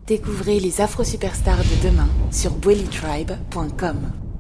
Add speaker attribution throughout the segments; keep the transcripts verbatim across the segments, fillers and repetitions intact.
Speaker 1: Découvrez les Afro-Superstars de demain sur bweli tribe point com.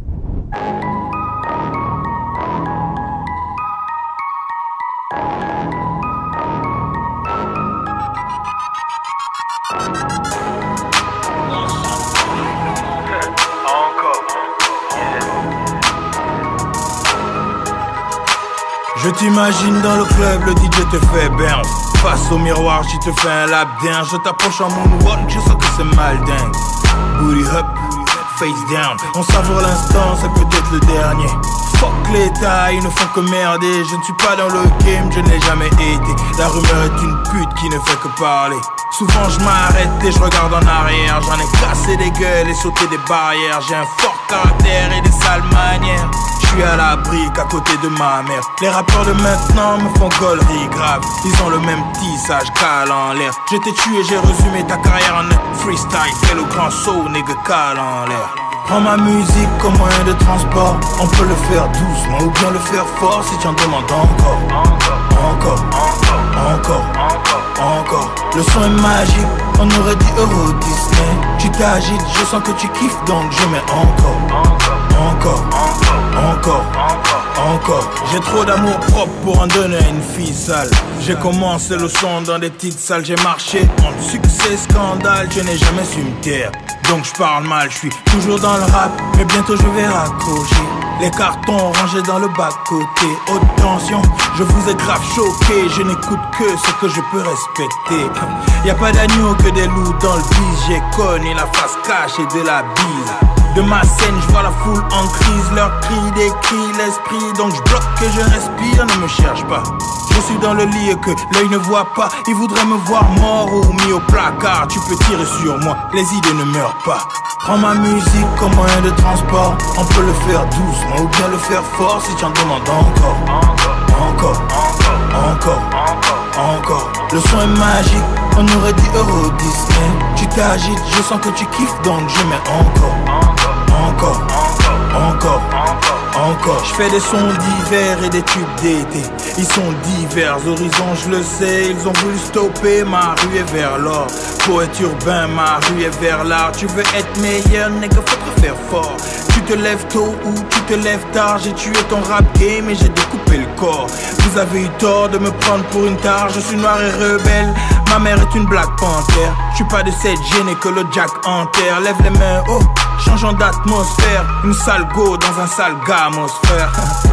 Speaker 2: Je t'imagine dans le club, le D J te fait bounce. Face au miroir, tu te fais un lap dance. Je t'approche en moonwalk, je sens que c'est mal dingue. Booty up, face down. On savoure l'instant, c'est peut-être le dernier. Fuck l'état, ils ne font que merder. Je ne suis pas dans le game, je n'ai jamais été. La rumeur est une pute qui ne fait que parler. Souvent je m'arrête et je regarde en arrière. J'en ai cassé des gueules et sauté des barrières. J'ai un fort caractère et des sales manières. Je suis à l'abri qu'à côté de ma mère. Les rappeurs de maintenant me font gaulerie grave. Ils ont le même tissage cale en l'air. Je t'ai tué, j'ai résumé ta carrière en un freestyle. Fais le grand saut, nigga, cale en l'air. Prends ma musique comme moyen de transport. On peut le faire doucement ou bien le faire fort si tu en demandes encore. Encore, encore, encore, encore, encore. Le son est magique, on aurait dit Euro Disney. Tu t'agites, je sens que tu kiffes donc je mets encore. Encore, encore, encore. J'ai trop d'amour propre pour en donner à une fille sale. J'ai commencé le son dans des petites salles. J'ai marché entre succès, scandale. Je n'ai jamais su me taire. Donc je parle mal, je suis toujours dans le rap. Mais bientôt je vais raccrocher. Les cartons rangés dans le bas-côté. Haute tension, je vous ai grave choqué. Je n'écoute que ce que je peux respecter. Y'a pas d'agneau que des loups dans le bise. J'ai connu la face cachée de la bise. De ma scène, je vois la foule en crise. Leurs cris décrit l'esprit. Donc je bloque que je respire, ne me cherche pas. Je suis dans le lit et que l'œil ne voit pas. Ils voudraient me voir mort ou mis au placard. Tu peux tirer sur moi, les idées ne meurent pas. Prends ma musique comme moyen de transport. On peut le faire doucement ou bien le faire fort si tu en demandes encore. Encore, encore, encore, encore. Le son est magique, on aurait dit Euro Disney. Tu t'agites, je sens que tu kiffes donc je mets encore. Encore, encore, encore. Je fais des sons d'hiver et des tubes d'été. Ils sont divers, horizons je le sais. Ils ont voulu stopper, ma rue est vers l'or. Poète urbain, ma rue est vers l'art. Tu veux être meilleur, nigga, faudra faire fort. Tu te lèves tôt ou tu te lèves tard. J'ai tué ton rap game et j'ai découpé le corps. Vous avez eu tort de me prendre pour une tare. Je suis noir et rebelle, ma mère est une Black Panther. Je suis pas de cette gênée que le Jack enterre. Lève les mains, oh, changeons d'atmosphère. Une sale go dans un sale gamosphère.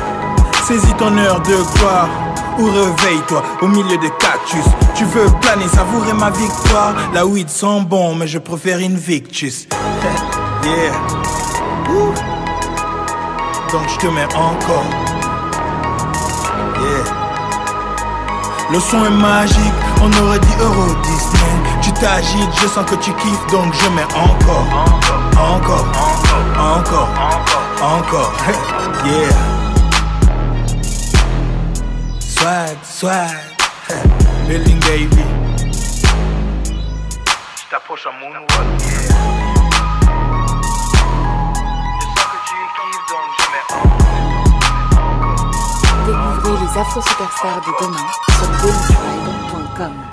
Speaker 2: Saisis ton heure de gloire ou réveille-toi au milieu des cactus. Tu veux planer, savourer ma victoire. La weed sent bon mais je préfère Invictus. Yeah. Ouh. Donc je te mets encore. Yeah. Le son est magique, on aurait dit Euro Disney. Tu t'agites, je sens que tu kiffes donc je mets encore. Encore, encore, encore, encore. Yeah. Swag, swag. Building baby. Je t'approche en moonwalk. Yeah.
Speaker 1: Découvrez les Afro-Superstars de demain sur bweli tribe point com.